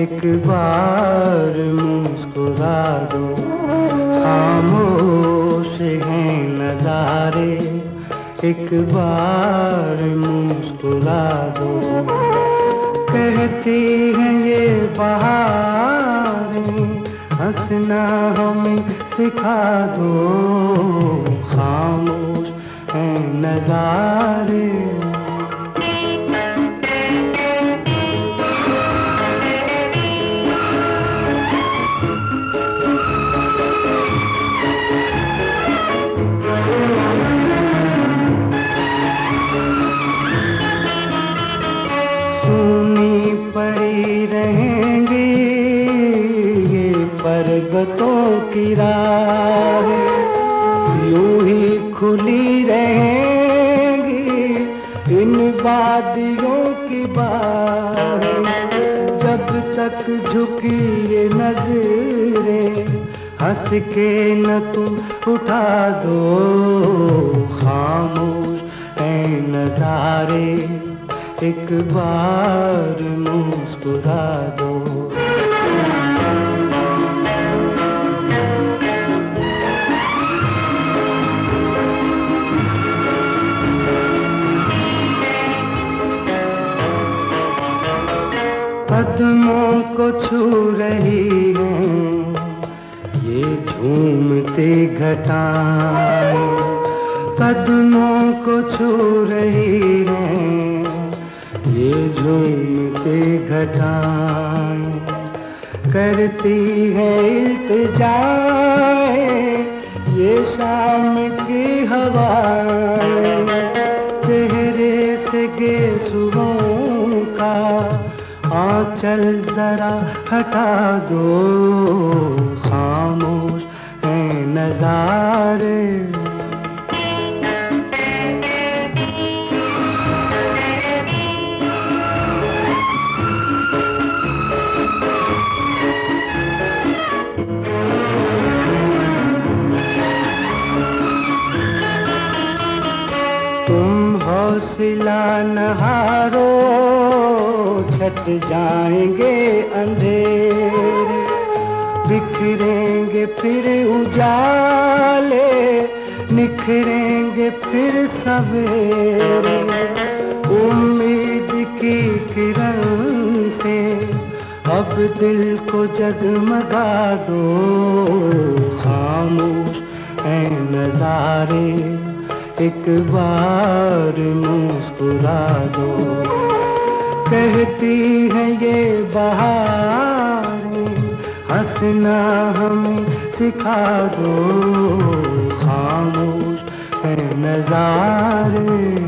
एक बार मुस्कुरा दो, खामोश हैं नजारे, एक बार मुस्कुरा दो। कहती हैं ये बहारें, हंसना हमें सिखा दो, खामोश हैं नजारे। पड़ी रहेंगी ये पर्वतों की राहें, यूं ही खुली रहेंगी इन वादियों की बाहें। जब तक झुकी ये नजरें, हंस के न तुम उठा दो, खामोश हैं नजारे, एक बार मुस्कुरा दो। कदमों को छू रही हैं ये झूमती घटाएं, कदमों को छू रही हैं ये झूमती घटाएं। करती है इल्तिजाएं ये शाम की हवाएं, चेहरे से गेसुरों का आंचल जरा हटा दो, खामोश हैं नजारे। तुम हौसला न हारो, छट जाएंगे अंधेरे, बिखरेंगे फिर उजाले, निखरेंगे फिर सवेरे। उम्मीद की किरण से अब दिल को जगमगा दो, खामोश हैं नजारे, एक बार मुस्कुरा दो। कहती है ये बहारें, हंसना हमें सिखा दो, खामोश हैं नजारे।